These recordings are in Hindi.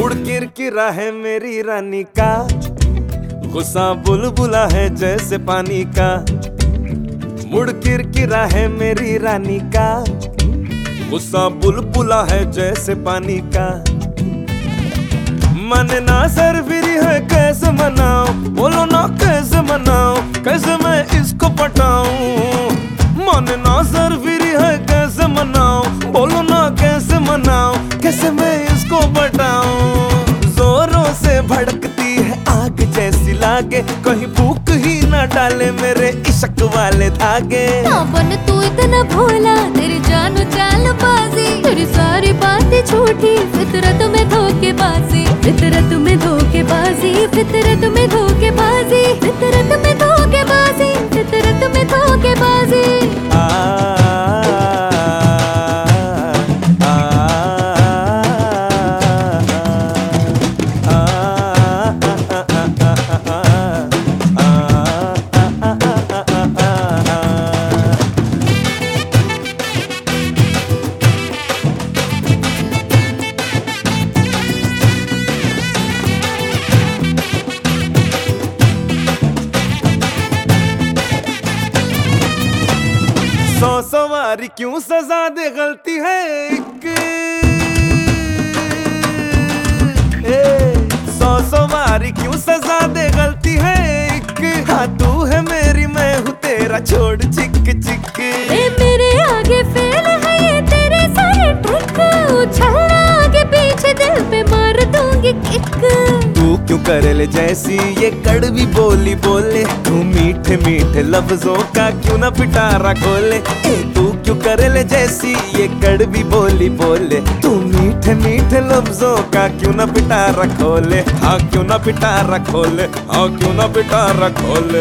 मुड़ किरकिरा है मेरी रानी का, गुस्सा बुलबुला है जैसे पानी का। मुड़ किरकिरा है मेरी रानी का, गुस्सा बुलबुला है जैसे पानी का। मन ना सरफिरी है कैसे मनाऊं, बोलो ना कैसे मनाऊं, कैसे मैं इसको पटाऊं। मन ना सरफिरी है कैसे मनाऊं, बोलो ना कैसे मनाऊं, कैसे मैं इसको पटाऊं। जोरों से भड़कती है आग जैसी लागे, कहीं भूख ही ना डाले मेरे इश्क वाले धागे। बन तू इतना भोला, तेरी जानो चालबाजी, तेरी सारी बातें झूठी, फितरत में धोखेबाजी, फितरत में धोखेबाजी, फितरत में धोखेबाजी, फितरत में धोखेबाजी, फितरत में धोखेबाजी। सौ सवारी क्यों सजा दे गलती है एक, सौ सवारी क्यों सजा दे गलती है एक। हाँ तू है मेरी मैं हूँ तेरा, छोड़ चिक चिक। मेरे आगे फेल है ये तेरे सारे ट्रिक, उछलना आगे पीछे दिल पे मार दूंगी किक। तू क्यों करे ले जैसी ये कड़वी बोली बोले, तू मीठे मीठे लफ्जों का क्यों ना पिटारा खोले। तू क्यों करे ले जैसी ये कड़वी बोली बोले, तू मीठे मीठे लफ्जों का क्यों ना पिटारा खोले। हाँ क्यों ना पिटारा खोले, हाँ क्यों ना पिटारा खोले।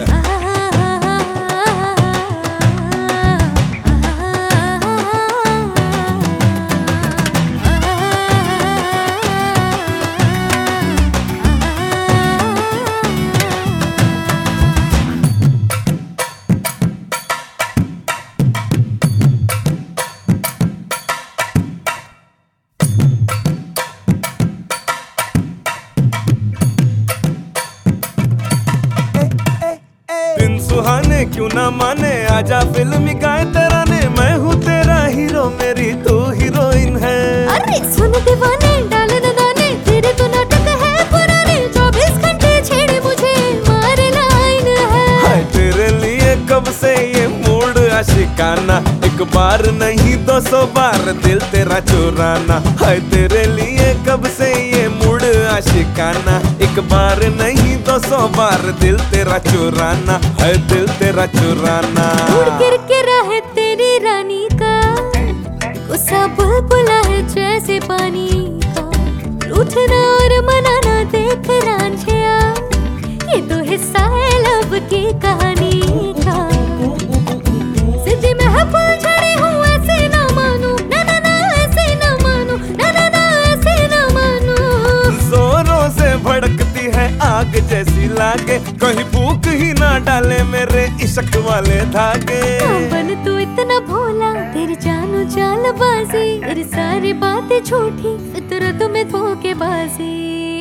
दिन सुहाने क्यों ना माने, आजा फिल्मी गाए तराने, मैं हूँ तेरा हीरो मेरी तू हीरोइन है। अरे सुन दीवाने डाले न दाने, तेरे तो नाटक है पुराने, 24 घंटे छेड़े मुझे मारे लाइन है। हाय तेरे लिए कब से ये मूड आशिकाना, एक बार नहीं 200 बार दिल तेरा चुराना। हाय तेरे लिए कब से ये मूड आशिकाना, एक बार नहीं 200 बार दिल तेरा चुराना, है दिल तेरा चुराना। मुड़ किरकिरा है तेरी रानी का, गुस्सा बुलबुला है जैसे पानी का। रूठना और मनाना देख रांझिया, ये तो हिस्सा है लब की कहानी का। सिद्धि में है फुलझड़ी हूँ ऐसे ना मानू, ना ना ना ऐसे ना मानू, ना ना ना ऐसे ना मानू। जोरों से भड़कती है आग जैसी लागे, कहीं भूख ही ना डाले मेरे इश्क वाले धागे। बन तू इतना भोला, तेरी जानो चालबाजी, तेरी सारी बातें झूठी, फितरत में धोखेबाजी।